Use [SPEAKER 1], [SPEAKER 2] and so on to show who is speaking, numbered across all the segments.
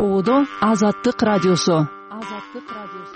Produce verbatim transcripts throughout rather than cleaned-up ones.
[SPEAKER 1] Оодо Азаттык радиосу. Азаттык радиосу.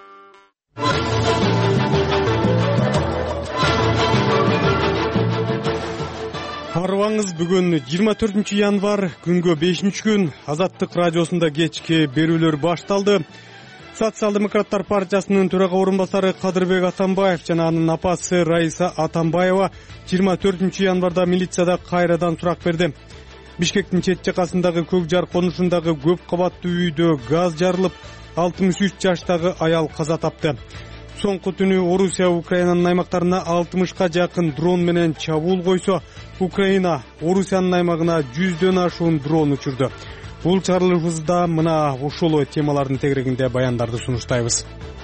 [SPEAKER 2] Арыбаңыз, бүгүн жыйырма төртүнчү январь, күнгө бешинчи күн. Азаттык радиосунда кечки берүүлөр башталды. Социал-демократтар партиясынын төрага орун басары Кадырбек Атамбаев жана анын апасы Раиса Атамбаева жыйырма төртүнчү январда милицияда кайрадан сурак берди. Бишкектин чет жакасындагы Көк Жар конушундагы көп кабаттуу үйдө газ жарылып, алтымыш үч жаштагы аял каза тапты. Соңку түнү Орусия Украинанын аймактарына алтымышка жакын дрон менен чабуул койсо, Украина Орусиянын аймагына жүздөн ашуун дрон учурду. Бул чыгарылышыбызда мына ушул темалардын тегерегинде баяндарды сунуштайбыз.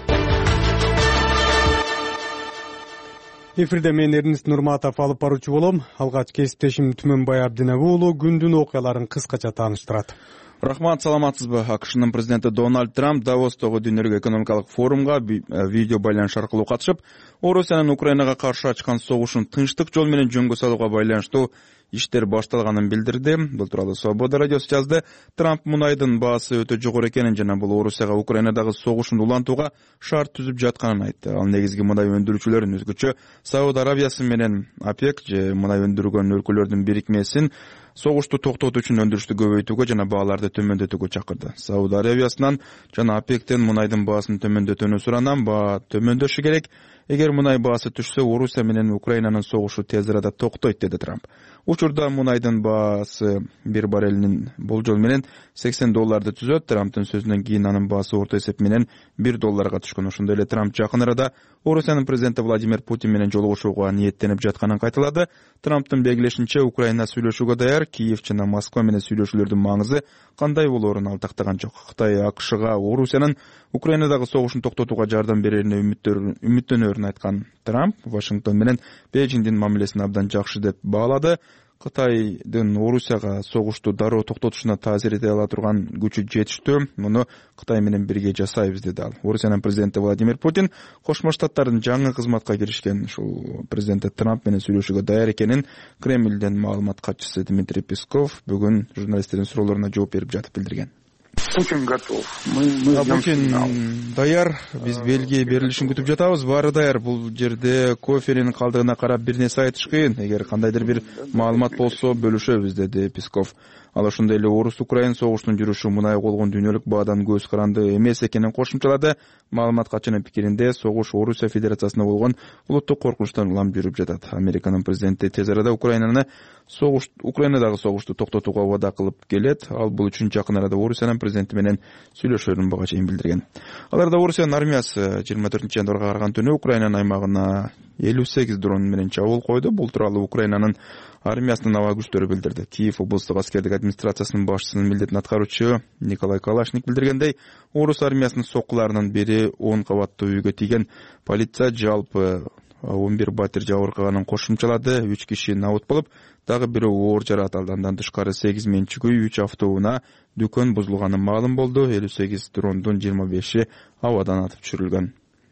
[SPEAKER 2] Эфирде мен Эрнист Нурматов алып баруучу болом. Алгач кесиптешим Түмөнбай Абдинабы уулу күндүн окуяларын кыскача тааныштырат.
[SPEAKER 3] Рахмат, саламатсызбы? АКШнын президенти Дональд Трамп Давостогу дүйнөлүк экономикалык форумга видео байланыш аркылуу катышып, Орусиянын Украинага каршы ачкан согушун тынчтык жол менен жөнгө салууга байланыштуу иштер башталганын билдирди. Бул тууралуу Свобода радиосу жазды. Трамп мунайдын баасы өтө жогору экенин жана бул Орусияга Украинадагы согушун улантууга шарт түзүп жатканын айтты. Ал негизги мунай өндүрүүчүлөрүн, өзгөчө Сауд Арабиясы менен ОПЕК же мунай өндүргөн өлкөлөрдүн бирикмесин согушту токтотуу үчүн өндүрүштү көбөйтүүгө жана бааларды төмөндөтүүгө чакырды. Сауд Арабиясынан жана ОПЕКтен мунайдын баасын төмөндөтүүнү суранам. Баа төмөндөшү керек. Эгер мунай баасы түшсө, Орусия менен Украинанын согушу тез арада токтойт, деди Трамп. Учурда мунайдын баасы бир баррелинин болжол менен сексен долларды түзөт. Трамптын сөзүнөн кийин анын баасы орто эсеп менен бир долларга түшкөн. Ошондой эле Трамп жакын арада Орусиянын президенти Владимир Путин менен жолугушууга ниеттенип жатканын кайталады. Трамптын белгилешинче, Украина сүйлөшүүгө даяр. Киев жана Москва менен сүйлөшүүлөрдүн маңызы кандай болоорун ал тактаган жок. Кытай АКШга Орусиянын Украинадагы согушун токтотууга жардам берерине үмүттөнөрүн айткан Трамп Вашингтон менен Бейжиңдин мамилесин абдан жакшы деп баалады. Кытайдын Орусияга согушту дароо токтотушуна таасир эте ала турган күчү жетиштүү. Муну Кытай менен бирге жасайбыз, деди ал. Орусиянын президенти Владимир Путин Кошмо Штаттардын жаңы кызматка киришкен ушул президенти Трамп менен сүйлөшүүгө даяр экенин Кремлден маалымат катчысы Дмитрий Песков бүгүн журналисттердин суроолоруна жооп берип жатып билдирген.
[SPEAKER 4] Путин готов. Мы, мы
[SPEAKER 3] Путин даяр. Биз белги берилишин күтүп жатабыз. Баары даяр. Бул жерде кофенин калдыгына карап бир нерсе айтыш кыйын. Эгер кандайдыр бир маалымат болсо бөлүшөбүз, деди Песков. Ал ошондой эле Орус-Украин согушунун жүрүшү мунай колгон дүйнөлүк баадан көз каранды эмес экенин кошумчалады. Маалымат катчынын пикиринде, согуш Орусия Федерациясына болгон улуттук коркунучтан улам жүрүп жатат. Американын президенти тез арада Украинаны согуш Украинадагы согушту токтотууга убада кылып келет. Ал бул үчүн жакын арада Орусиянын президенти менен сүйлөшөөрүн буга чейин билдирген. Аларда Орусиянын армиясы жыйырма төртүнчү январга караган түнү Украинанын аймагына элүү сегиз дрон менен чабуул койду. Бул тууралуу Украинанын армиясынын аба күчтөрү билдирди. Киев облустук аскердик администрациясынын башчысынын милдетин аткаруучу Николай Калашник билдиргендей, Орус армиясынын соккуларынын бири он кабаттуу үйгө тийген. Полиция жалпы он бир батир жабыркаганын кошумчалады. үч киши набыт болуп, дагы бирөө оор жаракат алды. Андан тышкары сегиз менчик үй, үч автоунаа, дүкөн бузулганы маалым болду. элүү сегиз дрондун жыйырма беши абадан атып түшүрүлгөн.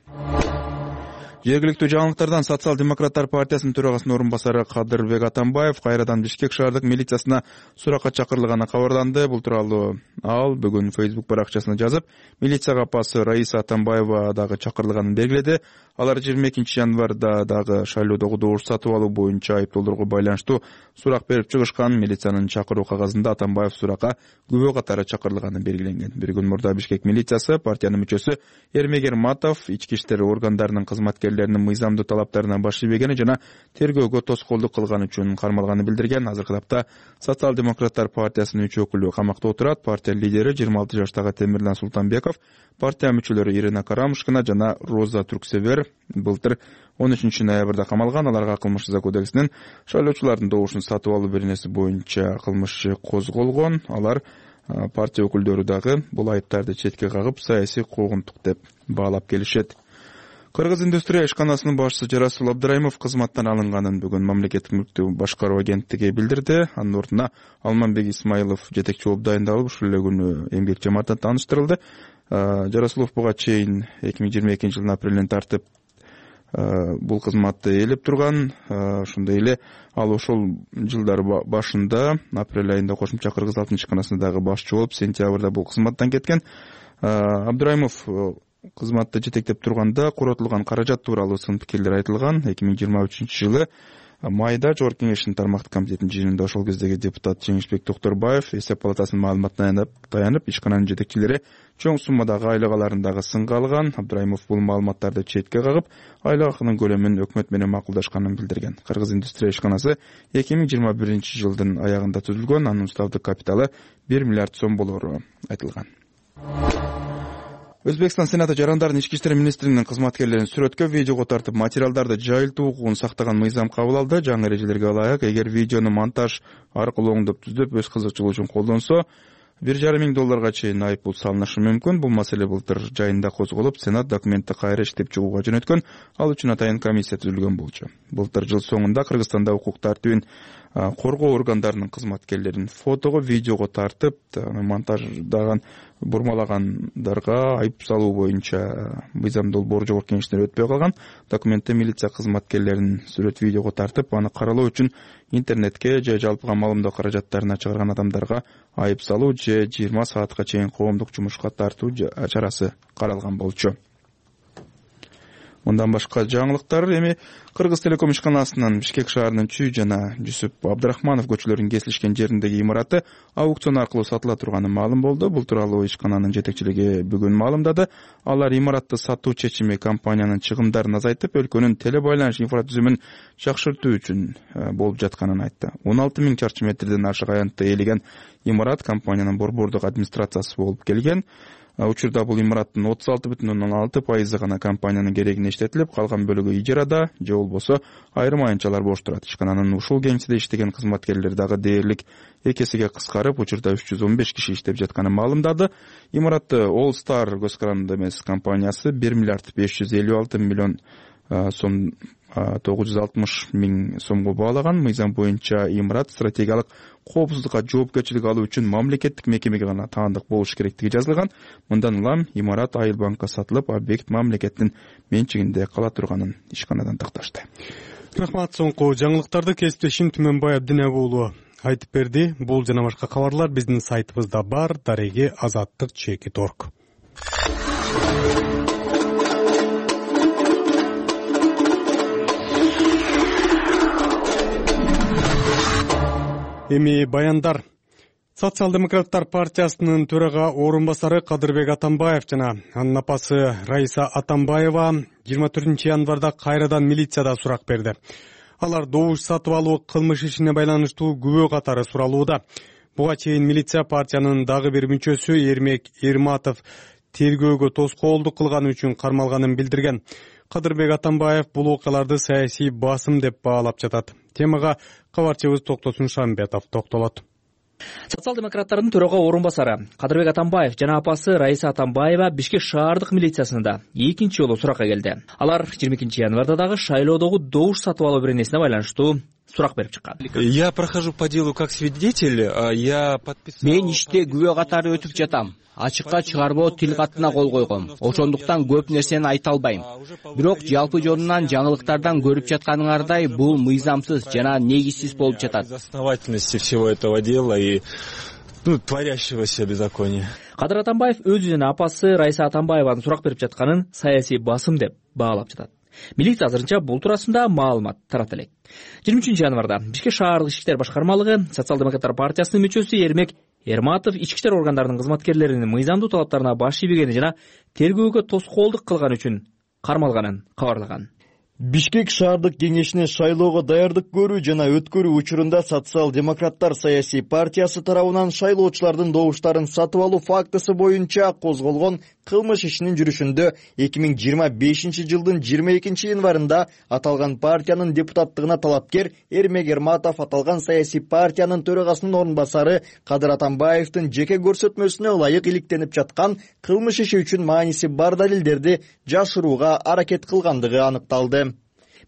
[SPEAKER 3] Жергиликтүү жаңылыктардан Социал-демократтар партиясынын төрагасынын орун басары Кадырбек Атамбаев кайрадан Бишкек шаардык милициясына суракка чакырылганы кабарланды. Бул тууралуу ал бүгүн Facebook баракчасына жазып, милицияга апасы Раиса Атамбаева дагы чакырылганын белгиледи. Алар жыйырма экинчи январда дагы шайлоодогу добуш сатып алуу боюнча айыптоолорго байланыштуу сурак берип чыгышкан. Милициянын чакыруу кагазында Атамбаев суракка күбө катары чакырылганы белгиленген. Бир күн мурда Бишкек милициясы партиянын мүчөсү Эрмегер Матов ички иштер органдарынын кызматкерлеринин мыйзамдуу талаптарына баш ийбегени жана тергөөгө тоскоолдук кылганы үчүн кармалганы билдирген. Азыркы тапта Социал-демократтар партиясынын үч өкүлү камакта отурат. Партия лидери жыйырма алты жаштагы Темирлан Султанбеков, партия мүчөлөрү Ирина Карамушкина жана Роза Турксевер былтыр он үчүнчү ноябрда камалган. Аларга кылмыш жаза кодексинин шайлоочулардын добушун сатып алуу беренеси боюнча кылмыш козголгон. Алар партия өкүлдөрү дагы бул айыптарды четке кагып, саясий куугунтук деп баалап келишет. Кыргыз индустрия ишканасынын башчысы Жарасул Абдраимов кызматтан алынганын бүгүн мамлекеттик мүлктү башкаруу агенттиги билдирди. Анын ордуна Алманбек Исмаилов жетекчи болуп дайындалып, ушул эле күнү эмгек жамаатына тааныштырылды. Жарасулов буга чейин эки миң жыйырма экинчи жылдын апрелинен тартып бул кызматты ээлеп турган. Ошондой эле ал ошол жылдар башында апрель айында кошумча Кыргыз алтын ишканасында дагы башчы болуп, сентябрда бул кызматтан кеткен. Абдырайымов кызматты жетектеп турганда коротулган каражат тууралуу сын пикирлер айтылган. эки миң жыйырма үчүнчү жылы майда Жогорку Кеңештин тармактык комитетинин жыйынында ошол кездеги депутат Жеңишбек Токторбаев эсеп палатасынын маалыматына таянып, ишкананын жетекчилери чоң суммадагы айлыгаларын сынга алган. Абдырайымов бул маалыматтарды четке кагып, айлык акынын көлөмүн өкмөт менен макулдашканын билдирген. Кыргыз индустрия ишканасы эки миң жыйырма биринчи жылдын аягында түзүлгөн, анын уставдык капиталы бир миллиард сом болору айтылган. Өзбекстан Сенаты жарандардын ички иштер министринин кызматкерлерин сүрөткө, видеого тартып материалдарды жайылтуу укугун сактаган мыйзам кабыл алды. Жаңы эрежелерге ылайык, эгер видеону монтаж аркылуу оңдоп түзүп, өз кызыкчылыгы үчүн колдонсо, бир жарым миң долларга чейин айыппул салынышы мүмкүн. Бул маселе былтыр жайында козголуп, Сенат документти кайра иштеп чыгууга жөнөткөн. Ал үчүн атайын комиссия түзүлгөн болчу. Былтыр жыл соңунда Кыргызстанда укук тартибин коргоо органдарынын кызматкерлерин фотого, видеого тартып, монтаждаган бурмалагандарга айып салуу боюнча мыйзам долбоору Жогорку Кеңештен өтпөй калган. Документте милиция кызматкерлерин сүрөт, видеого тартып, аны каралоо үчүн интернетке же жалпыга маалымдоо каражаттарына чыгарган адамдарга айып салуу же жыйырма саатка чейин коомдук жумушка тартуу чарасы каралган болчу. Мындан башка жаңылыктар эми Кыргыз Телеком ишканасынын Бишкек шаарынын Чүй жана Жусуп Абдрахманов көчөлөрүнүн кесилишкен жериндеги имараты аукцион аркылуу сатыла турганы маалым болду. Бул тууралуу ишкананын жетекчилиги бүгүн маалымдады. Алар имаратты сатуу чечими компаниянын чыгымдарын азайтып, өлкөнүн теле байланыш инфратүзүмүн жакшыртуу үчүн болуп жатканын айтты. он алты миң чарчы метрден ашык аянтты ээлеген имарат компаниянын борбордук администрациясы болуп келген. Учурда бул имараттын отуз алты бүтүн ондон алты пайызы гана компаниянын керегине иштетилип, калган бөлүгү ижарада же болбосо айрым аянтчалар бош турат. Ишкананын ушул кеңседе иштеген кызматкерлер дагы дээрлик эки эсеге кыскарып, учурда үч жүз он беш киши иштеп жатканын маалымдады. Имаратты All Star көз каранды эмес компаниясы бир миллиард беш жүз элүү алты миллион сом тогуз жүз алтымыш миң сомго баалаган. Мыйзам боюнча имарат стратегиялык коопсуздукка жоопкерчилик алуу үчүн мамлекеттик мекемеге гана таандык болуш керектиги жазылган. Мындан улам имарат Айыл банкка сатылып, объект мамлекеттин менчигинде кала турганын ишканадан такташты.
[SPEAKER 2] Рахмат. Соңку жаңылыктарды кесиптешим Түмөнбай Абдинабы уулу айтып берди. Бул жана башка кабарлар биздин сайтыбызда бар. Дареги азаттык чекит точка орг. Эми баяндар. Социал-демократтар партиясынын төрага орун басары Кадырбек Атамбаев жана анын апасы Раиса Атамбаева жыйырма төртүнчү январда кайрадан милицияда сурак берди. Алар добуш сатып алуу кылмыш ишине байланыштуу күбө катары суралууда. Буга чейин милиция партиянын дагы бир мүчөсү Эрмек Эрматов тергөөгө тоскоолдук кылганы үчүн кармалганын билдирген. Кадырбек Атамбаев бул окуяларды саясий басым деп баалап жатат. Темага кабарчыбыз Токтосун Шамбетов токтолот.
[SPEAKER 5] Социал-демократтардын төрага орун басары Кадырбек Атамбаев жана апасы Раиса Атамбаева Бишкек шаардык милициясында экинчи жолу суракка келди. Алар жыйырма экинчи январда дагы шайлоодогу добуш сатып алуу беренесине байланыштуу сурак берип чыккан.
[SPEAKER 6] Я прохожу по делу как свидетель, я подписал.
[SPEAKER 7] Мен иште күбө катары өтүп жатам. Ачыкка чыгарбоо тил катына кол койгом. Ошондуктан көп нерсени айта албайм. Бирок жалпы жонунан жаңылыктардан көрүп жатканыңардай бул мыйзамсыз жана негизсиз болуп жатат.
[SPEAKER 6] Основательности всего этого дела и ну, творящегося беззакония.
[SPEAKER 5] Кадыр Атамбаев өзү жана апасы Раиса Атамбаеванын сурак берип жатканын саясий басым деп баалап жатат. Милиция азырынча бул туурасында маалымат тарата элек. жыйырма үчүнчү январда Бишкек шаардык ички иштер башкармалыгы социал-демократтар партиясынын мүчөсү Эрмек Эрматов ички иштер органдарынын кызматкерлеринин мыйзамдуу талаптарына баш ийбегени жана тергөөгө тоскоолдук кылганы үчүн кармалганын кабарлаган.
[SPEAKER 8] Бишкек шаардык кеңешине шайлоого даярдык көрүү жана өткөрүү учурунда социал-демократтар саясий партиясы тарабынан шайлоочулардын добуштарын сатып алуу фактысы боюнча козголгон кылмыш ишинин жүрүшүндө эки миң жыйырма бешинчи жылдын жыйырма экинчи январында аталган партиянын депутаттыгына талапкер Эрмек Эрматов аталган саясий партиянын төрагасынын орун басары Кадыр Атамбаевдин жеке көрсөтмөсүнө ылайык иликтенип жаткан кылмыш иши үчүн мааниси бар далилдерди жашырууга аракет кылгандыгы аныкталды.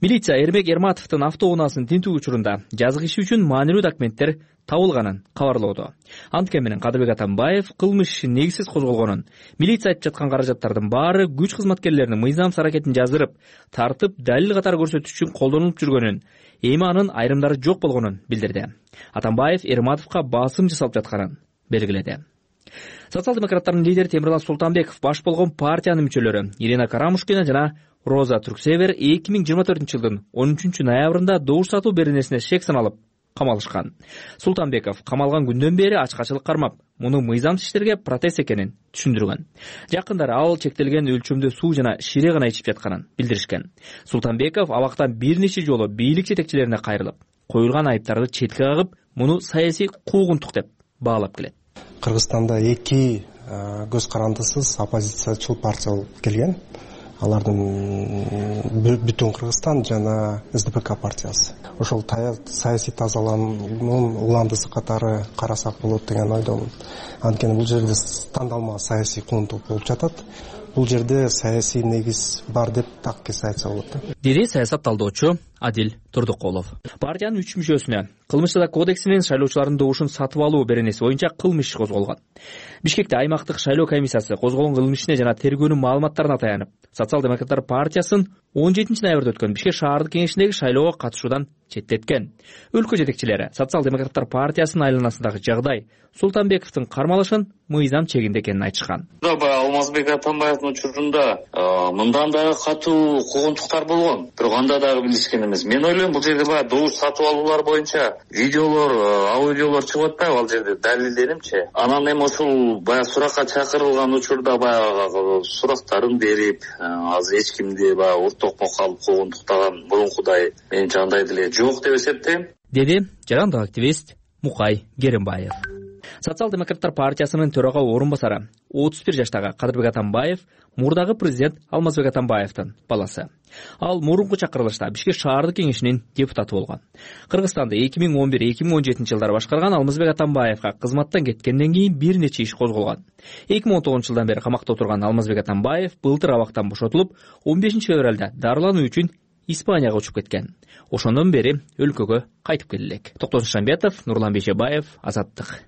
[SPEAKER 5] милиция Эрмек Эрматовдун автоунаасын тинтүү учурунда жазык иши үчүн маанилүү документтер табылганын кабарлоодо. Анткени менен Кадырбек Атамбаев кылмыш негизсиз козголгонун, милиция айтып жаткан каражаттардын баары күч кызматкерлеринин мыйзамсыз аракетин жаздырып, тартып, далил катары көрсөтүш үчүн колдонулуп жүргөнүн, эми анын айрымдары жок болгонун билдирди. Атамбаев Эрматовго басым жасалып жатканын белгиледи. Социал-демократтардын лидери Темирлан Султанбеков баш болгон партиянын мүчөлөрү Ирина Карамушкина жана Роза Түрксевер эки миң жыйырма төртүнчү жылдын он үчүнчү ноябрында добуш сатуу беренесине шек саналып камалышкан. Султанбеков камалган күндөн бери ачкачылык кармап, муну мыйзамсыз иштерге протест экенин түшүндүргөн. Жакындары ал чектелген өлчөмдө суу жана шире гана ичип жатканын билдиришкен. Султанбеков абактан бир нече жолу бийлик жетекчилерине кайрылып, коюлган айыптарды четке кагып, муну саясий куугунтук деп баалап келет.
[SPEAKER 9] Кыргызстанда эки көз карандысыз оппозициячыл партия болуп келген. Алардын Бүтүн Кыргызстан жана эс дэ пэ ка партиясы. Ошол саясий тазалануунун уландысы катары карасак болот деген ойдомун. Анткени бул жерде тандалма саясий куугунтук болуп жатат. Бул жерде саясий негиз бар деп так кесе айтса болот.
[SPEAKER 5] Деди саясат талдоочу Адил Турдукулов. Партиянын үч мүчөсүнө кылмыш жаза кодекси менен шайлоочулардын добушун сатып алуу беренеси боюнча кылмыш иши козголгон. Бишкекте аймактык шайлоо комиссиясы козголгон кылмыш ишине жана тергөөнүн маалыматтарына таянып, Социал-демократтар партиясын он жетинчи ноябрда өткөн Бишкек шаардык кеңешиндеги шайлоого катышуудан четтеткен. Өлкө жетекчилери Социал-демократтар партиясынын айланасындагы жагдай Султанбековдун кармалышын мыйзам чегинде экенин айтышкан.
[SPEAKER 10] Алмазбек Атамбаевдин учурунда мындан дагы катуу куугунтуктар болгон. Бирок анда дагы билишкен эмес. Мен ойлойм, бул жерде баягы добуш сатып алуулар боюнча видеолор, аудиолор чыгып атпайбы ал жерде далилдеримчи. Анан эми ошол баягы суракка чакырылган учурда баягы сурактарын берип, азыр эч кимди баягы уртокмо калып куугунтуктаган мурункудай менимче андай деле жок деп эсептейм.
[SPEAKER 5] Деди жарандык активист Мукай Керимбаев. Социал-демократтар партиясынын төрага орун басары отуз бир жаштагы Кадырбек Атамбаев мурдагы президент Алмазбек Атамбаевдин баласы. Ал мурунку чакырылышта Бишкек шаардык кеңешинин депутаты болгон. Кыргызстанды эки миң он бир — эки миң он жетинчи жылдары башкарган Алмазбек Атамбаевга кызматтан кеткенден кийин бир нече иш козголгон. эки миң он тогузунчу жылдан бери камакта отурган Алмазбек Атамбаев былтыр абактан бошотулуп, он бешинчи февралда дарылануу үчүн Испанияга учуп кеткен. Ошондон бери өлкөгө кайтып келе элек. Токтосун Шамбетов, Нурлан Бейшебаев, Азаттык.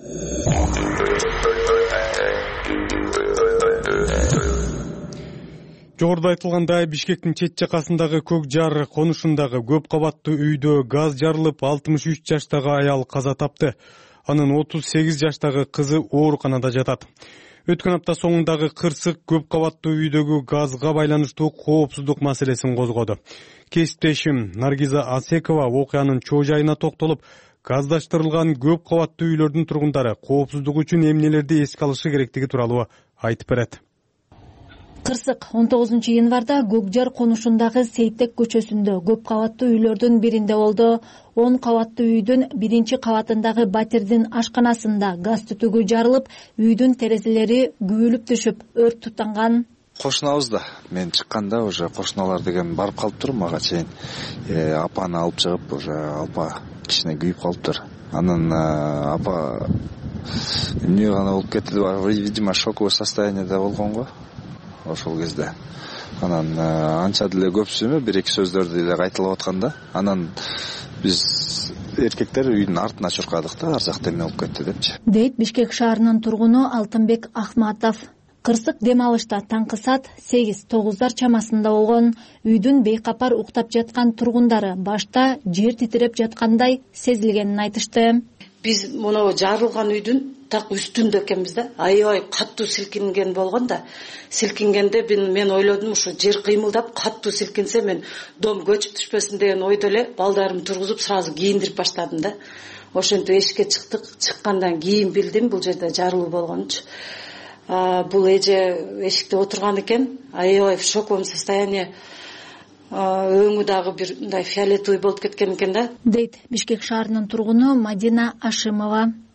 [SPEAKER 2] Жогоруда айтылгандай, Бишкектин чет жакасындагы Көк Жар конушундагы көп кабаттуу үйдө газ жарылып, алтымыш үч жаштагы аял каза тапты. Анын отуз сегиз жаштагы кызы ооруканада жатат. Өткөн апта соңундагы кырсык көп кабаттуу үйдөгү газга байланыштуу коопсуздук маселесин козгоду. Кесиптешим Наргиза Асекова окуянын чоо жайына токтолуп, газдаштырылган көп кабаттуу үйлөрдүн тургундары коопсуздук үчүн эмнелерди эске алышы керектиги тууралуу айтып берет.
[SPEAKER 11] Кырсык он тогузунчу январда Көк Жар конушундагы Сейтек көчөсүндө көп кабаттуу үйлөрдүн биринде болду. он кабаттуу үйдүн биринчи кабатындагы батирдин ашканасында газ түтүгү жарылып, үйдүн терезелери күбөлүп түшүп, өрт тутанган.
[SPEAKER 12] Кошунабыз да. Мен чыкканда уже кошуналар деген барып калыптыр, мага чейин апаны алып чыгып, уже апа кичине күйүп калыптыр. Анан апа эмне гана болуп кетти, видимо, шоковый состояниеде болгон го. Ошол кезде анан анча деле көпсүмө бир эки сөздөрдү эле кайталап атканда, анан биз эркектер үйдүн артына чуркадык да, ар жакта эмне болуп кетти депчи.
[SPEAKER 11] Дейт Бишкек шаарынын тургуну Алтынбек Ахматов. Кырсык дем алышта таңкы саат сегиз тогуздар чамасында болгон. Үйдүн бейкапар уктап жаткан тургундары башта жер титиреп жаткандай сезилгенин айтышты.
[SPEAKER 13] Биз муну жарылган үйдүн так үстүндө экенбиз да. Аябай каттуу силкинген болгон да. Силкингенде мен ойлодум, ушу жер кыймылдап каттуу силкинсе мен дом көчүп түшпөсүн деген ойдо эле балдарымды тургузуп сразу кийиндирип баштадым да. Ошентип эшикке чыктык. Чыккандан кийин билдим бул жерде жарылуу болгонучу. Бул эже эшикте отурган экен. Аябай в шоковом состоянии. Өңү дагы бир мындай фиолетовый болуп кеткен экен да.
[SPEAKER 11] Дейт Бишкек шаарынын тургуну Мадина Ашимова.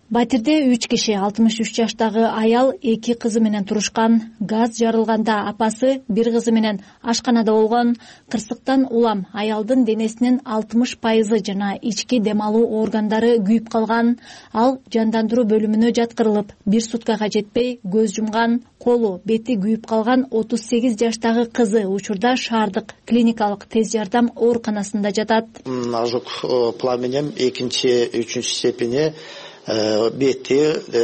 [SPEAKER 11] Батирде үч киши алтымыш үч жаштагы аял эки кызы менен турушкан. Газ жарылганда апасы бир кызы менен ашканада болгон. Кырсыктан улам аялдын денесинин алтымыш пайызы жана ички дем алуу органдары күйүп калган. Ал жандандыруу бөлүмүнө жаткырылып, бир суткага жетпей көз жумган. Колу, бети күйүп калган отуз сегиз жаштагы кызы учурда шаардык клиникалык тез жардам ооруканасында жатат.
[SPEAKER 14] Ожог пламенем экинчи, үчүнчү степени, бети,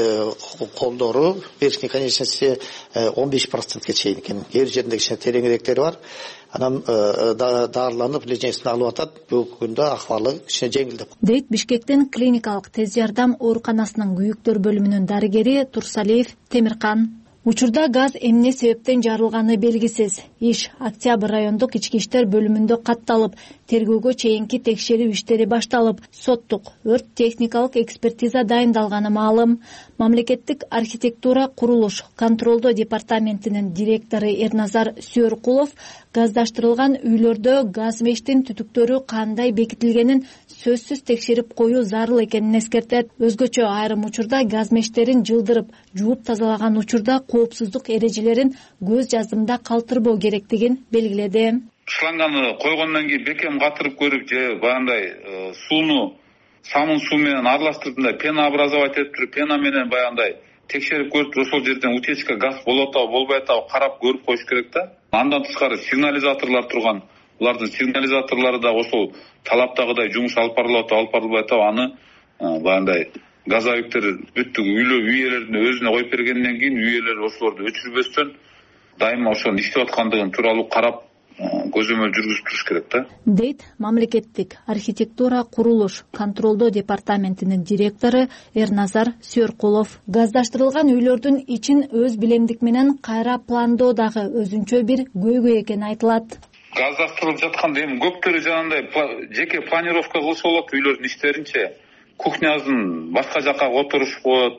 [SPEAKER 14] колдору верхней конечности он беш процентке чейин экен. Кээ бир жеринде кичине тереңирээктери бар. Анан дарыланып лечениесин алып атат. Бүгүнкү күндө акыбалы кичине жеңилдеп.
[SPEAKER 11] Дейт Бишкектин клиникалык тез жардам ооруканасынын күйүктөр бөлүмүнүн дарыгери Турсалиев Темиркан. Учурда газ эмне себептен жарылганы белгисиз. Иш Октябрь райондук ички иштер бөлүмүндө катталып, тергөөгө чейинки текшерүү иштери башталып, соттук өрт техникалык экспертиза дайындалганы маалым. Мамлекеттик архитектура курулуш контролдоо департаментинин директору Эрназар Сүйөркулов газдаштырылган үйлөрдө газ мештин түтүктөрү кандай бекитилгенин сөзсүз текшерип коюу зарыл экенин эскертет. Өзгөчө айрым учурда газ мешттерин жылдырып, жууп тазалаган учурда коопсуздук эрежелерин көз жаздымда калтырбоо керектигин белгиледи.
[SPEAKER 15] Шланганы койгондон кийин бекем катырып көрүп же баягындай сууну самын суу менен аралаштырып мындай пена образовать этип туруп, пена менен баягындай текшерип көрүп туруп, ошол жерден утечка газ болуп атабы, болбой атабы карап көрүп коюш керек да. Андан тышкары сигнализаторлор турган. Булардын сигнализаторлору да ошол талаптагыдай жумуш алып барылып атабы, алып барылбай атабы, аны баягындай газовиктер бүттүк үйлө үй ээлерине өзүнө коюп бергенден кийин үй ээлери ошолорду өчүрбөстөн дайыма ошонун иштеп аткандыгын тууралуу карап көзөмөл жүргүзүп туруш керек да.
[SPEAKER 11] Дейт мамлекеттик архитектура курулуш контролдоо департаментинин директору Эрназар Сүйөркулов. Газдаштырылган үйлөрдүн ичин өз билемдик менен кайра пландоо дагы өзүнчө бир көйгөй экени айтылат.
[SPEAKER 15] Газдаштырылып жатканда эми көптөрү жанагындай жеке планировка кылса болот үйлөрдүн иштеринче. Кухнясын башка жака которуш коет,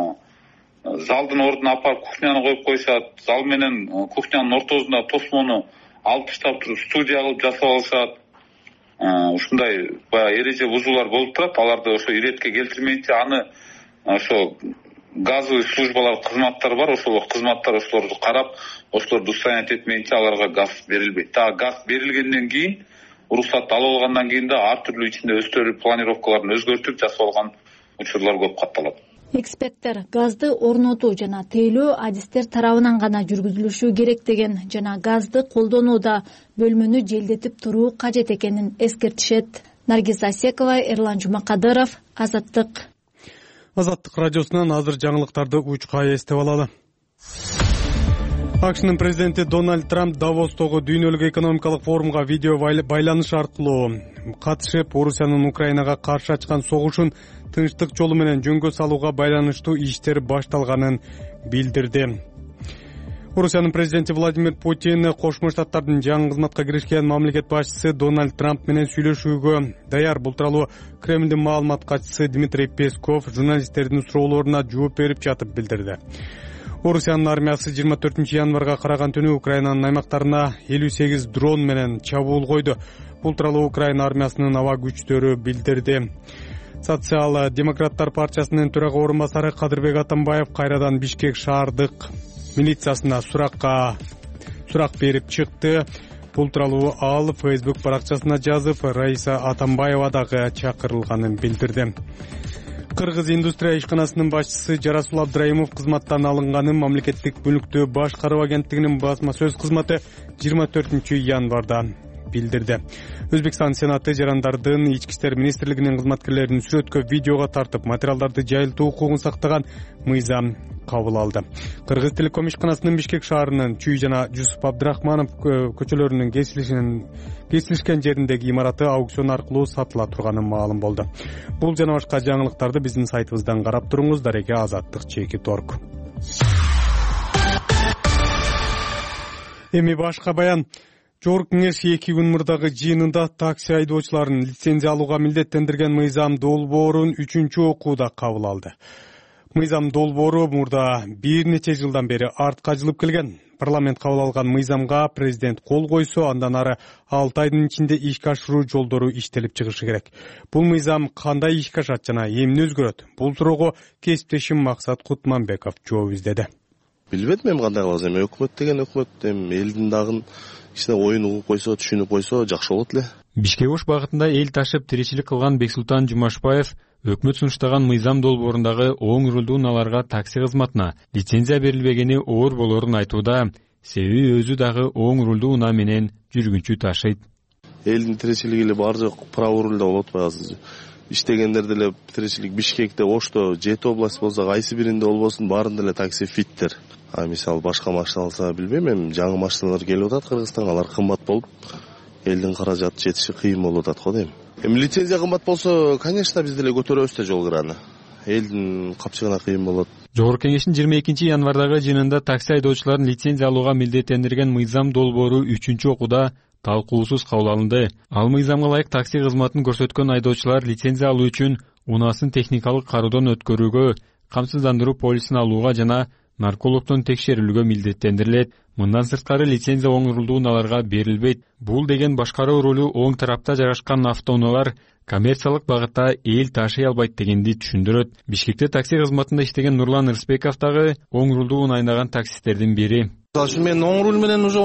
[SPEAKER 15] залдын ордуна алып барып кухняны коюп коюшат, зал менен кухнянын ортосунда тосмону алып таштап туруп студия кылып жасап алышат. Ушундай баягы эреже бузуулар болуп турат. Аларды ошо иретке келтирмейинче аны ошо газовый службалар кызматтар бар, ошол кызматтар ошолорду карап, ошолорду устранять этмейинче аларга газ берилбейт. Дагы газ берилгенден кийин, уруксатты алып алгандан кийин да ар түрлүү ичинде өздөрү планировкаларын өзгөртүп жасап алган учурлар көп катталат.
[SPEAKER 11] Эксперттер газды орнотуу жана тейлөө адистер тарабынан гана жүргүзүлүшү керек деген жана газды колдонууда бөлмөнү желдетип туруу кажет экенин эскертишет. Наргиз Асекова, Эрлан Жумакадыров, Азаттык.
[SPEAKER 2] Азаттык радиосунан азыр жаңылыктарды учка эстеп алалы. АКШнын президенти Дональд Трамп Давостогу дүйнөлүк экономикалык форумга видео байланыш аркылуу катышып, Орусиянын Украинага каршы ачкан согушун тынчтык жолу менен жөнгө салууга байланыштуу иштер башталганын билдирди. Орусиянын президенти Владимир Путин Кошмо Штаттардын жаңы кызматка киришкен мамлекет башчысы Дональд Трамп менен сүйлөшүүгө даяр. Бул тууралуу Кремлдин маалымат катчысы Дмитрий Песков журналисттердин суроолоруна жооп берип жатып билдирди. Орусиянын армиясы жыйырма төртүнчү январга караган түнү Украинанын аймактарына элүү сегиз дрон менен чабуул койду. Бул тууралуу Украина армиясынын аба күчтөрү билдирди. Социал-демократтар партиясынын төрага орун басары Кадырбек Атамбаев кайрадан Бишкек шаардык милициясына суракка сурак берип чыкты. Бул тууралуу ал Facebook баракчасына жазып, Раиса Атамбаева дагы чакырылганын билдирди. Кыргыз индустрия ишканасынын башчысы Жарасул Абдраимов кызматтан алынганын мамлекеттик мүлктү башкаруу агенттигинин басма сөз кызматы жыйырма төртүнчү январда билдирди. Өзбекстан Сенаты жарандардын ички иштер министрлигинин кызматкерлерин сүрөткө видеого тартып, материалдарды жайылтуу укугун сактаган мыйзам кабыл алды. Кыргыз телеком ишканасынын Бишкек шаарынын Чүй жана Жусуп Абдрахманов көчөлөрүнүн кесилишкен жериндеги имараты аукцион аркылуу сатыла турганы маалым болду. Бул жана башка жаңылыктарды биздин сайтыбыздан карап туруңуз. Дареге Азаттык чеки торг. Эми башка баян. Жогорку кеңеш эки күн мурдагы жыйынында такси айдоочуларын лицензия алууга милдеттендирген мыйзам долбоорун үчүнчү окууда кабыл алды. Мыйзам долбоору мурда бир нече жылдан бери артка жылып келген. Парламент кабыл алган мыйзамга президент кол койсо, андан ары алты айдын ичинде ишке ашыруу жолдору иштелип чыгышы керек. Бул мыйзам кандай ишке ашат жана эмне өзгөрөт? Бул суроого кесиптешим Максат Кутманбеков жооп издеди.
[SPEAKER 16] Билбедим эми кандай кылабыз, эми өкмөт деген өкмөт, эми элдин дагы кичине оюн угуп койсо, түшүнүп койсо жакшы болот эле.
[SPEAKER 17] Бишкек ош багытында эл ташып тиричилик кылган Бексултан Жумашбаев өкмөт сунуштаган мыйзам долбоорундагы оң рулдуу унааларга такси кызматына лицензия берилбегени оор болорун айтууда. Себеби өзү дагы оң рулдуу унаа менен жүргүнчү ташыйт.
[SPEAKER 16] Элдин тиричилиги эле баары жок право рулда болуп атпайбы. Иштегендер деле тиричилик Бишкекте, Ошто, жети область болсо, кайсы биринде болбосун баарында эле такси фиттер. А мисалы башка машина алса билбейм, эми жаңы машиналар келип атат Кыргызстанга, алар кымбат болуп, элдин каражаты жетиши кыйын болуп атат го дейм. Эми лицензия кымбат болсо, конечно, биз деле көтөрөбүз да жол кыраны. Элдин капчыгына кыйын болот.
[SPEAKER 17] Жогорку Кеңештин жыйырма экинчи январдагы жыйынында такси айдоочуларын лицензия алууга милдеттендирген мыйзам долбоору үчүнчү окууда талкуусуз кабыл алынды. Ал мыйзамга ылайык такси кызматын көрсөткөн айдоочулар лицензия алуу үчүн унаасын техникалык кароодон өткөрүүгө, камсыздандыруу полисин алууга жана наркологдон текшерилүүгө милдеттендирилет. Мындан сырткары лицензия оң рулдуу унааларга берилбейт. Бул деген башкаруу рулу оң тарапта жайгашкан автоунаалар коммерциялык багытта эл ташый албайт дегенди түшүндүрөт. Бишкекте такси кызматында иштеген Нурлан Рысбеков дагы оң рулдуу унаа айнаган таксисттердин бири.
[SPEAKER 18] Мен оң руль менен уже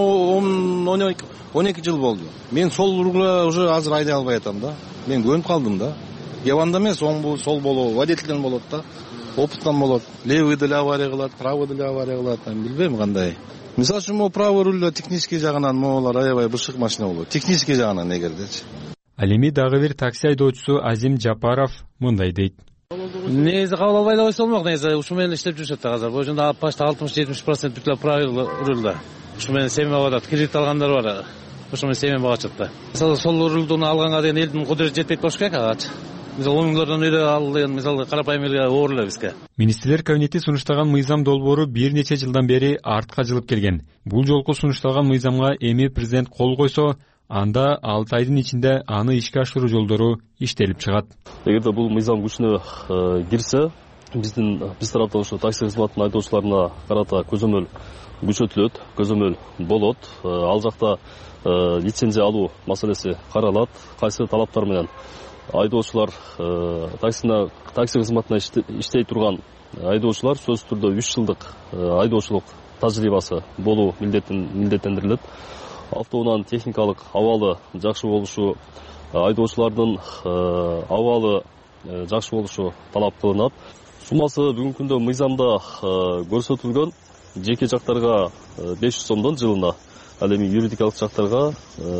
[SPEAKER 18] он эки жыл болду. Мен сол рулга уже азыр айдай албай атам да. Мен көнүп калдым да. Яванда эмес, оң сол болобу, водительден болот да. Опыттан болот. Левый деле авария кылат, правый деле авария кылат, билбейм кандай. Мисалы үчүн могу правый рульда технический жагынан моголар аябай бышык машина болот. Технический жагынан эгердечи.
[SPEAKER 17] Ал эми дагы бир такси айдоочусу Азим Жапаров мындай дейт.
[SPEAKER 19] Негизи кабыл албай эле койсо болмок, негизи ушу менен иштеп жүрүшөт да азыр. Божунда почти алтымыш жетимиш процент бүт эле правый рульда. Ушу менен семья багат, кредит алгандар бар. Ушу менен семья багат да. Мисалы сол рульдуну алганга деген элдин кудурети жетпейт болуш керек агачы. Мисалы он миңдерден үйдө алган, мисалы карапайым элге оор эле бизге.
[SPEAKER 17] Министрлер кабинети сунуштаган мыйзам долбоору бир нече жылдан бери артка жылып келген. Бул жолку сунушталган мыйзамга эми президент кол койсо, анда алты айдын ичинде аны ишке ашыруу жолдору иштелип чыгат.
[SPEAKER 20] Эгерде бул мыйзам күчүнө кирсе, биздин биз тараптан ошо такси кызматынын айдоочуларына карата көзөмөл күчөтүлөт, көзөмөл болот. Ал жакта лицензия алуу маселеси каралат, кайсы талаптар менен айдоочулар таксина такси кызматына иштей турган айдоочулар сөзсүз түрдө үч жылдык айдоочулук тажрыйбасы болуу милдеттендирилет. Автоунаанын техникалык абалы жакшы болушу, айдоочулардын абалы жакшы болушу талап кылынат. Суммасы бүгүнкү күндө мыйзамда көрсөтүлгөн, жеке жактарга беш жүз сомдон жылына, ал эми юридикалык жактарга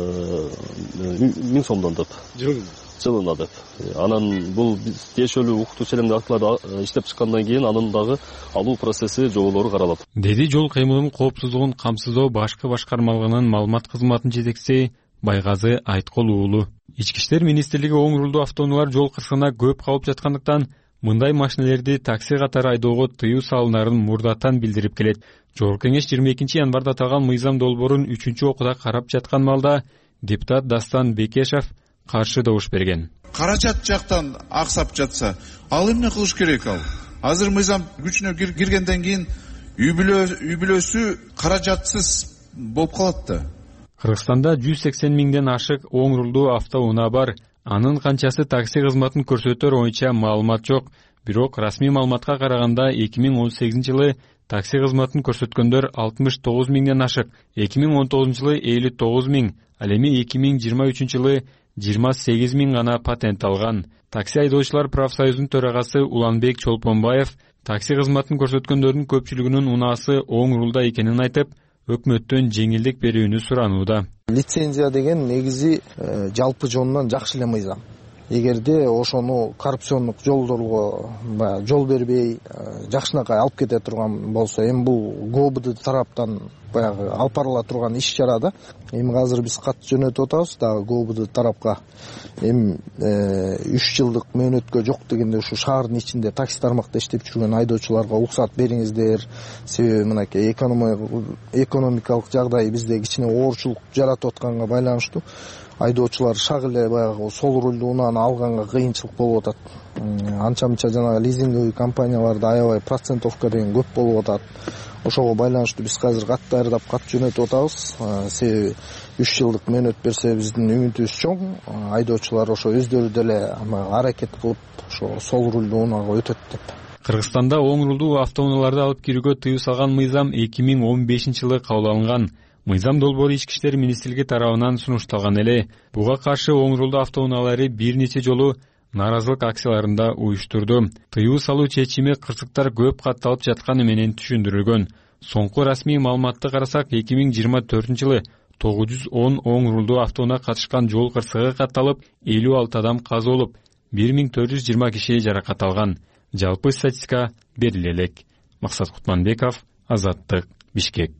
[SPEAKER 20] миң сомдон деп. Жылына деп. Анан бул тиешелүү укуктуу ченемдүү актыларды иштеп чыккандан кийин анын дагы алуу процесси жоболору каралат.
[SPEAKER 17] Деди жол кыймылынын коопсуздугун камсыздоо башкы башкармалыгынын маалымат кызматынын жетекчиси Байгазы Айткол уулу. Ички иштер министрлиги оң рулдуу автоунаалар жол кырсыгына көп калып жаткандыктан мындай машинелерди такси катары айдоого тыюу салынарын мурдатан билдирип келет. Жогорку Кеңеш жыйырма экинчи январда аталган мыйзам долбоорун үчүнчү окууда карап жаткан малда депутат Дастан Бекешев каршы добуш берген.
[SPEAKER 21] Каражат жактан аксап жатса, ал эмне кылыш керек ал? Азыр мыйзам күчүнө киргенден кийин үй бүлөсү каражатсыз болуп калат да.
[SPEAKER 17] Кыргызстанда жүз сексен миңден ашык оң рулдуу автоунаа бар. Анын канчасы такси кызматын көрсөтөр боюнча маалымат жок. Бирок расмий маалыматка караганда эки миң он сегизинчи жылы такси кызматын көрсөткөндөр алтымыш тогуз миңден ашык, эки миң он тогузунчу жылы элүү тогуз миң, ал эми эки миң жыйырма үчүнчү жылы жыйырма сегиз миң гана патент алган. Такси айдоочулар профсоюзунун төрагасы Уланбек Чолпонбаев такси кызматын көрсөткөндөрдүн көпчүлүгүнүн унаасы оң рулда экенин айтып, өкмөттөн жеңилдик берүүнү суранууда.
[SPEAKER 22] Лицензия деген негизи жалпы жонунан жакшы эле мыйзам. Эгерде ошону коррупциондук жолдорго жол бербей жакшынакай алып кете турган болсо, эми бул ГОБД тараптан баягы алып барыла турган иш чара да. Эми азыр биз кат жөнөтүп атабыз дагы ГОБД тарапка. Эми үч жылдык мөөнөткө жок дегенде ушу шаардын ичинде такси тармакта иштеп жүргөн айдоочуларга уруксат бериңиздер. Себеби мынакей экономикалык жагдай бизде кичине оорчулук жаратып атканга байланыштуу айдоочулар шак эле баягы сол рулдуу унааны алганга кыйынчылык болуп атат. анча мынча жанагы лизинговый компанияларда аябай процентовка деген көп болуп атат. Ошого байланыштуу биз азыр кат даярдап кат жөнөтүп атабыз. Себеби үч жылдык мөөнөт берсе биздин үмүтүбүз чоң. Айдоочулар ошо өздөрү деле аракет кылып ошо сол рулду унага өтөт деп.
[SPEAKER 17] Кыргызстанда оң рулдуу автоунааларды алып кирүүгө тыюу салган мыйзам эки миң он бешинчи жылы кабыл алынган. Мыйзам долбоору ички иштер министрлиги тарабынан сунушталган эле. Буга каршы оң рулдуу автоунаалары бир нече жолу нааразылык акцияларында уюштурду. Тыюу салуу чечими кырсыктар көп катталып жатканы менен түшүндүрүлгөн. Соңку расмий маалыматты карасак, эки миң жыйырма төртүнчү жылы тогуз жүз он оң рулдуу автоунаа катышкан жол кырсыгы катталып, элүү алты адам каза болуп, бир миң төрт жүз жыйырма киши жаракат алган. Жалпы статистика бериле элек. Максат Кутманбеков, Азаттык, Бишкек.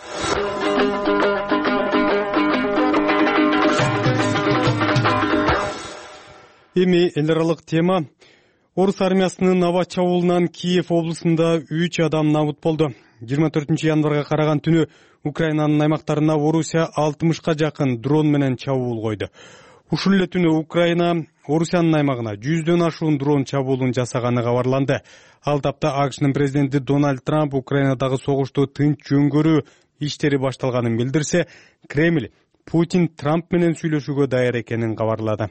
[SPEAKER 2] Эми эл аралык тема. Орус армиясынын аба чабуулунан Киев облусунда үч адам набыт болду. жыйырма төртүнчү январга караган түнү Украинанын аймактарына Орусия алтымышка жакын дрон менен чабуул койду. Ушул эле түнү Украина Орусиянын аймагына жүздөн ашуун дрон чабуулун жасаганы кабарланды. Ал тапта АКШнын президенти Дональд Трамп Украинадагы согушту тынч жөнгөрүү иштери башталганын билдирсе, Кремль Путин Трамп менен сүйлөшүүгө даяр экенин кабарлады.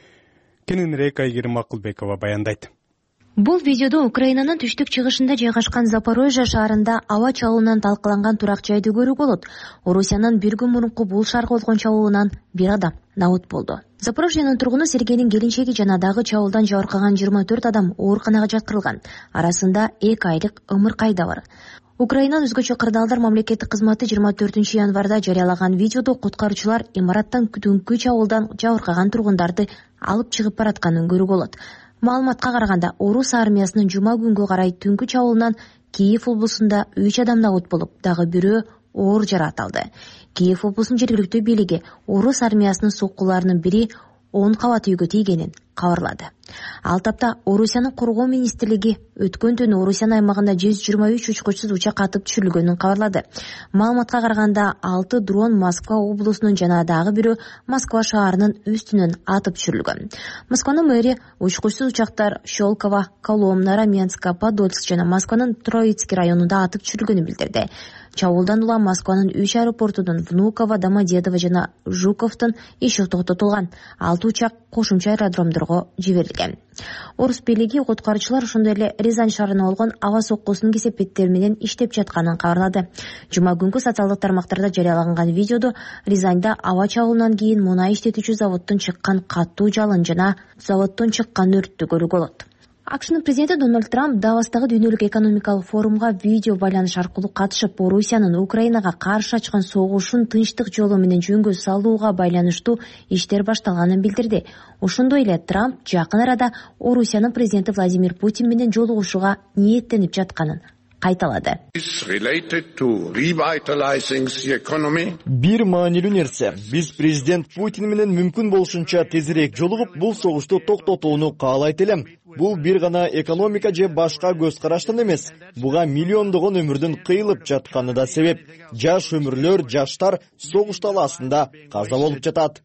[SPEAKER 2] Кененирээк Айгерим Акылбекова баяндайт.
[SPEAKER 1] Бул видеодо Украинанын түштүк чыгышында жайгашкан Запорожье шаарында аба чабуулунан талкаланган турак жайды көрүүгө болот. Орусиянын бир күн мурунку бул шаарга болгон чабуулунан бир адам набыт болду. Запорожьенин тургуну Сергейдин келинчеги жана дагы чабуулдан жабыркаган жыйырма төрт адам ооруканага жаткырылган. Арасында эки айлык ымыркай да бар. Украинанын өзгөчө кырдаалдар мамлекеттик кызматы жыйырма төртүнчү январда жарыялаган видеодо куткаруучулар имараттан түнкү чабуулдан жабыркаган тургундарды алып чыгып баратканын көрүүгө болот. Маалыматка караганда, Орус армиясынын жума күнгө карай түнкү чабуулунан Киев облусунда үч адам набыт болуп, дагы бирөө оор жаракат алды. Киев облусунун жергиликтүү бийлиги Орус армиясынын соккуларынын бири он кабат үйгө тийгенин кабарлады. Ал тапта Орусиянын коргоо министрлиги өткөн түнү Орусиянын аймагында жүз жыйырма үч учкучсуз учак атып түшүрүлгөнүн кабарлады. Маалыматка караганда, алты дрон Москва облусунун жана дагы бирөө Москва шаарынын үстүнөн атып түшүрүлгөн. Москванын мэри учкучсуз учактар Щелково, Коломна, Раменска, Подольск жана Москванын Троицкий районунда атып түшүрүлгөнүн билдирди. Чабуулдан улам Москванын үч аэропортунун Внуково, Домодедово жана Жуковдун иши токтотулган. Алты учак кошумча аэродромдорго жиберилген. Орус бийлиги куткаруучулар ошондой эле Рязань шаарына болгон аба соккусунун кесепеттери менен иштеп жатканын кабарлады. Жума күнкү социалдык тармактарда жарыялаган видеодо Рязаньда аба чабуулунан кийин мунай иштетүүчү заводдон чыккан катуу жалын жана заводдон чыккан өрттү көрүүгө болот. АКШнын президенти Дональд Трамп Давостагы дүйнөлүк экономикалык форумга видео байланыш аркылуу катышып, Орусиянын Украинага каршы ачкан согушун тынчтык жолу менен жөнгө салууга байланыштуу иштер башталганын билдирди. Ошондой эле Трамп жакын арада Орусиянын президенти Владимир Путин менен жолугушууга ниеттенип жатканын кайталады.
[SPEAKER 8] Бир маанилүү нерсе, биз президент Путин менен мүмкүн болушунча тезирээк жолугуп, бул согушту токтотууну каалайт элем. Бул бир гана экономика же башка көз караштан эмес. Буга миллиондогон өмүрдүн кыйылып жатканы да себеп. Жаш өмүрлөр, жаштар согуш талаасында каза болуп жатат.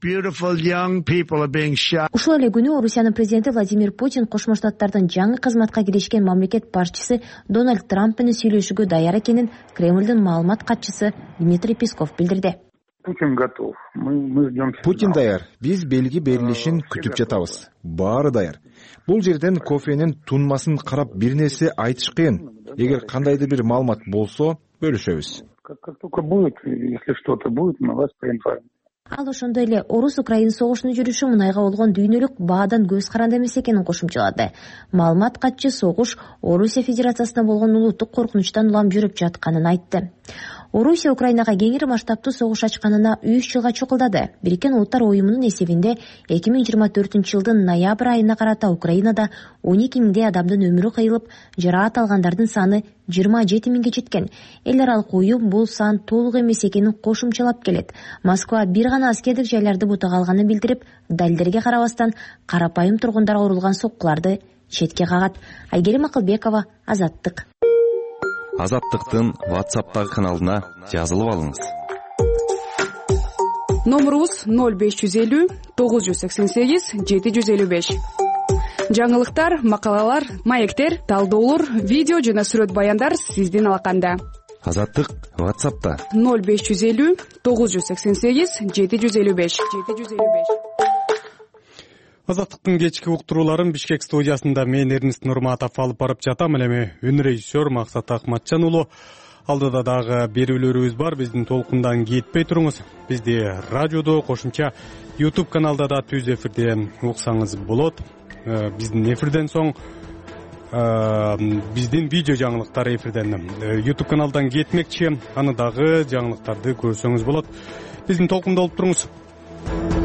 [SPEAKER 1] Ушул эле күнү Орусиянын президенти Владимир Путин Кошмо Штаттардын жаңы кызматка киришкен мамлекет башчысы Дональд Трамп менен сүйлөшүүгө даяр экенин Кремлдин маалымат катчысы Дмитрий Песков билдирди.
[SPEAKER 4] Путин готов. Мы, мы ждем.
[SPEAKER 23] Путин даяр. Биз белги берилишин күтүп жатабыз. Баары даяр. Бул жерден кофенин тунмасын карап бир нерсе айтыш кыйын. Эгер кандайдыр бир маалымат болсо, бөлүшөбүз.
[SPEAKER 4] Как только будет, если что-то будет, мы вас проинформируем.
[SPEAKER 1] Ал ошондой эле Орус-Украина согушунун жүрүшү мунайга болгон дүйнөлүк баадан көз каранды эмес экенин кошумчалады. Маалымат катчы согуш Орусия Федерациясына болгон улуттук коркунучтан улам жүрүп жатканын айтты. Орусия Украинага кеңири масштабтуу согуш ачканына үч жылга чукулдады. Бириккен Улуттар уюмунун эсебинде эки миң жыйырма төртүнчү жылдын ноябрь айына карата Украинада он эки миңдей адамдын өмүрү кыйылып, жараат алгандардын саны жыйырма жети миңге жеткен. Эл аралык уюм бул сан толук эмес экенин кошумчалап келет. Москва бир гана аскердик жайларды бутага алганын билдирип, далилдерге карабастан карапайым тургундарга урулган соккуларды четке кагат. Айгерим Акылбекова, Азаттык.
[SPEAKER 24] Азаттыктын WhatsApp'тагы каналына жазылып алыңыз.
[SPEAKER 25] Номерубуз ноль беш жүз элүү тогуз жүз сексен сегиз жети жүз элүү беш.
[SPEAKER 3] жаңылыктар, макалалар, маектер, талдоолор, видео жана сүрөт баяндар сиздин алаканда.
[SPEAKER 24] Азаттык WhatsApp'та
[SPEAKER 3] ноль беш жүз элүү тогуз жүз сексен сегиз жети жүз элүү беш жети жүз элүү беш.
[SPEAKER 2] Азаттыктын кечки уктурууларын Бишкек студиясында мен Эрнест Нурматов алып барып жатам. Эми үн режиссер Максат Акматжан уулу. Алдыда дагы берүүлөрүбүз бар. Биздин толкундан кетпей туруңуз. Бизди радиодо, кошумча YouTube каналда да түз эфирде уксаңыз болот. Биздин эфирден соң биздин видео жаңылыктар эфирден YouTube каналдан кетмекчи. Аны дагы жаңылыктарды көрсөңүз болот. Биздин толкунда болуп туруңуз.